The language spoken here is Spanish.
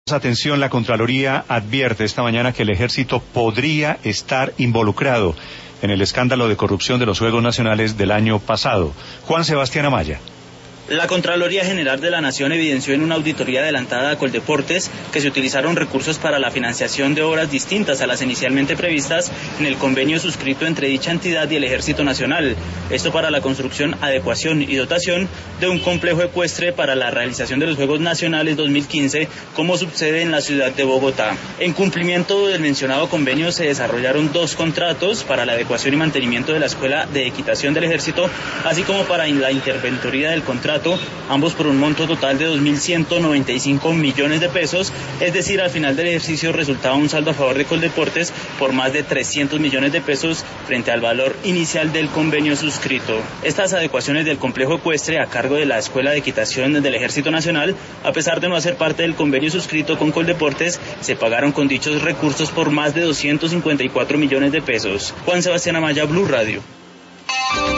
Atención, la Contraloría advierte esta mañana que el Ejército podría estar involucrado en el escándalo de corrupción de los Juegos Nacionales del año pasado. Juan Sebastián Amaya. La Contraloría General de la Nación evidenció en una auditoría adelantada a Coldeportes que se utilizaron recursos para la financiación de obras distintas a las inicialmente previstas en el convenio suscrito entre dicha entidad y el Ejército Nacional. Esto para la construcción, adecuación y dotación de un complejo ecuestre para la realización de los Juegos Nacionales 2015, como sucede en la ciudad de Bogotá. En cumplimiento del mencionado convenio se desarrollaron 2 contratos para la adecuación y mantenimiento de la Escuela de Equitación del Ejército, así como para la interventoría del contrato, ambos por un monto total de 2.195 millones de pesos, es decir, al final del ejercicio resultaba un saldo a favor de Coldeportes por más de 300 millones de pesos frente al valor inicial del convenio suscrito. Estas adecuaciones del complejo ecuestre a cargo de la Escuela de Equitación del Ejército Nacional, a pesar de no hacer parte del convenio suscrito con Coldeportes, se pagaron con dichos recursos por más de 254 millones de pesos. Juan Sebastián Amaya, Blue Radio.